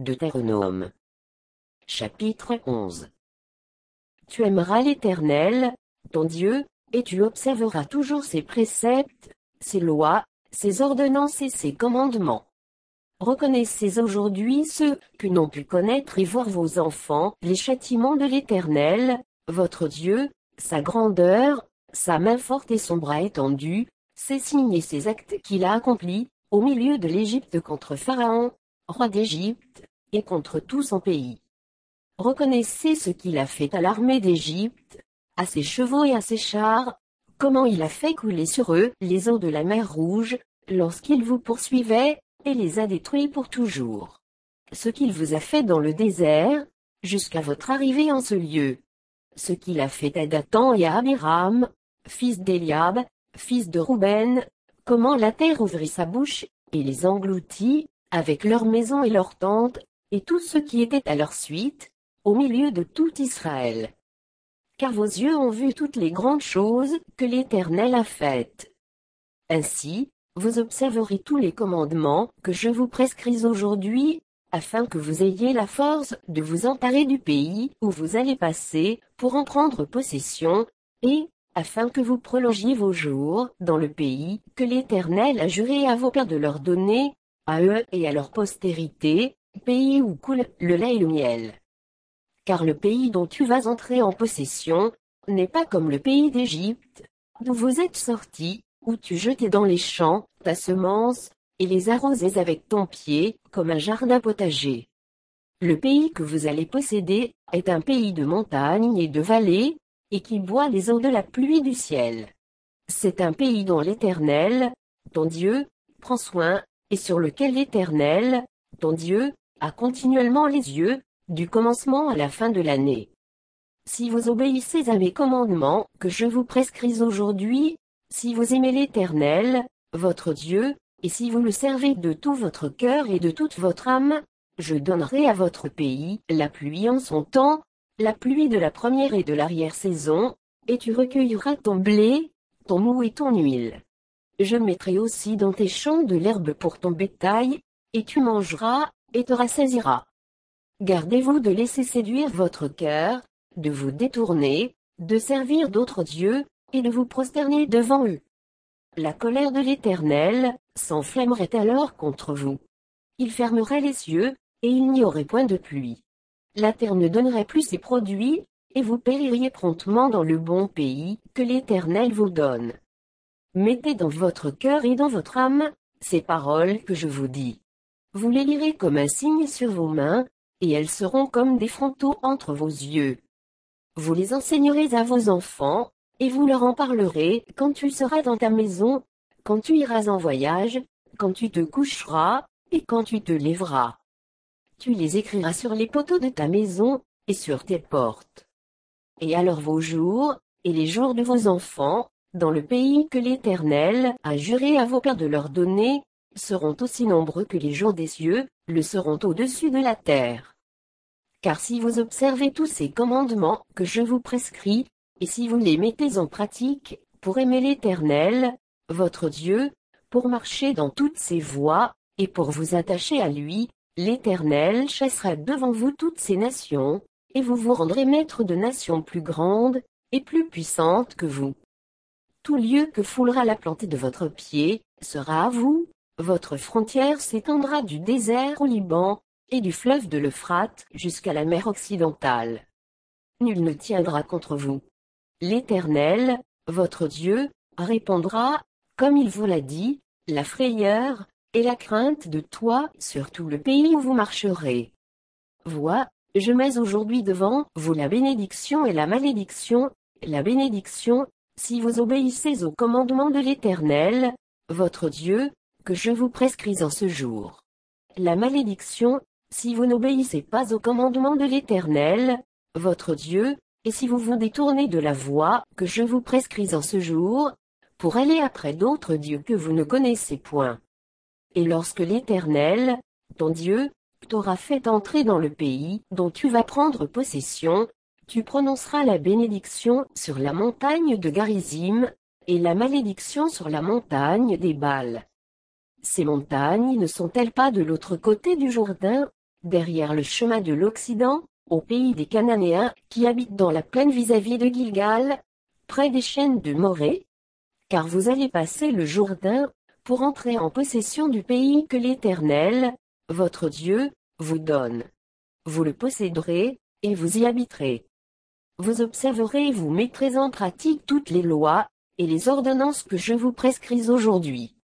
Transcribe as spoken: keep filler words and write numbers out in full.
Deutéronome. Chapitre onze. Tu aimeras l'Éternel, ton Dieu, et tu observeras toujours ses préceptes, ses lois, ses ordonnances et ses commandements. Reconnaissez aujourd'hui ceux que n'ont pu connaître et voir vos enfants, les châtiments de l'Éternel, votre Dieu, sa grandeur, sa main forte et son bras étendu, ses signes et ses actes qu'il a accomplis, au milieu de l'Égypte contre Pharaon, roi d'Égypte, et contre tout son pays. Reconnaissez ce qu'il a fait à l'armée d'Égypte, à ses chevaux et à ses chars, comment il a fait couler sur eux les eaux de la mer Rouge, lorsqu'il vous poursuivait, et les a détruits pour toujours. Ce qu'il vous a fait dans le désert, jusqu'à votre arrivée en ce lieu. Ce qu'il a fait à Dathan et à Abiram, fils d'Éliab, fils de Rouben, comment la terre ouvrit sa bouche, et les engloutit, avec leurs maisons et leurs tentes, et tout ce qui était à leur suite, au milieu de tout Israël. Car vos yeux ont vu toutes les grandes choses que l'Éternel a faites. Ainsi, vous observerez tous les commandements que je vous prescris aujourd'hui, afin que vous ayez la force de vous emparer du pays où vous allez passer, pour en prendre possession, et, afin que vous prolongiez vos jours dans le pays que l'Éternel a juré à vos pères de leur donner, à eux et à leur postérité, pays où coule le lait et le miel. Car le pays dont tu vas entrer en possession, n'est pas comme le pays d'Égypte, d'où vous êtes sortis, où tu jetais dans les champs ta semence, et les arrosais avec ton pied, comme un jardin potager. Le pays que vous allez posséder, est un pays de montagnes et de vallées, et qui boit les eaux de la pluie du ciel. C'est un pays dont l'Éternel, ton Dieu, prend soin, et sur lequel l'Éternel, ton Dieu, a continuellement les yeux, du commencement à la fin de l'année. Si vous obéissez à mes commandements, que je vous prescris aujourd'hui, si vous aimez l'Éternel, votre Dieu, et si vous le servez de tout votre cœur et de toute votre âme, je donnerai à votre pays la pluie en son temps, la pluie de la première et de l'arrière-saison, et tu recueilleras ton blé, ton mou et ton huile. Je mettrai aussi dans tes champs de l'herbe pour ton bétail, et tu mangeras, et te rassasiras. Gardez-vous de laisser séduire votre cœur, de vous détourner, de servir d'autres dieux, et de vous prosterner devant eux. La colère de l'Éternel s'enflammerait alors contre vous. Il fermerait les cieux, et il n'y aurait point de pluie. La terre ne donnerait plus ses produits, et vous péririez promptement dans le bon pays que l'Éternel vous donne. Mettez dans votre cœur et dans votre âme ces paroles que je vous dis. Vous les lirez comme un signe sur vos mains, et elles seront comme des frontaux entre vos yeux. Vous les enseignerez à vos enfants, et vous leur en parlerez quand tu seras dans ta maison, quand tu iras en voyage, quand tu te coucheras, et quand tu te lèveras. Tu les écriras sur les poteaux de ta maison, et sur tes portes. Et alors vos jours, et les jours de vos enfants, dans le pays que l'Éternel a juré à vos pères de leur donner, seront aussi nombreux que les jours des cieux, le seront au-dessus de la terre. Car si vous observez tous ces commandements que je vous prescris, et si vous les mettez en pratique, pour aimer l'Éternel, votre Dieu, pour marcher dans toutes ses voies, et pour vous attacher à lui, l'Éternel chassera devant vous toutes ces nations, et vous vous rendrez maître de nations plus grandes, et plus puissantes que vous. Tout lieu que foulera la plante de votre pied, sera à vous, votre frontière s'étendra du désert au Liban, et du fleuve de l'Euphrate jusqu'à la mer occidentale. Nul ne tiendra contre vous. L'Éternel, votre Dieu, répandra, comme il vous l'a dit, la frayeur, et la crainte de toi sur tout le pays où vous marcherez. Vois, je mets aujourd'hui devant vous la bénédiction et la malédiction, la bénédiction, si vous obéissez aux commandements de l'Éternel, votre Dieu, que je vous prescris en ce jour. La malédiction, si vous n'obéissez pas aux commandements de l'Éternel, votre Dieu, et si vous vous détournez de la voie que je vous prescris en ce jour, pour aller après d'autres dieux que vous ne connaissez point. Et lorsque l'Éternel, ton Dieu, t'aura fait entrer dans le pays dont tu vas prendre possession, tu prononceras la bénédiction sur la montagne de Garizim, et la malédiction sur la montagne des Bals. Ces montagnes ne sont-elles pas de l'autre côté du Jourdain, derrière le chemin de l'Occident, au pays des Cananéens, qui habitent dans la plaine vis-à-vis de Gilgal, près des chaînes de Morée, car vous allez passer le Jourdain, pour entrer en possession du pays que l'Éternel, votre Dieu, vous donne. Vous le posséderez, et vous y habiterez. Vous observerez et vous mettrez en pratique toutes les lois, et les ordonnances que je vous prescris aujourd'hui.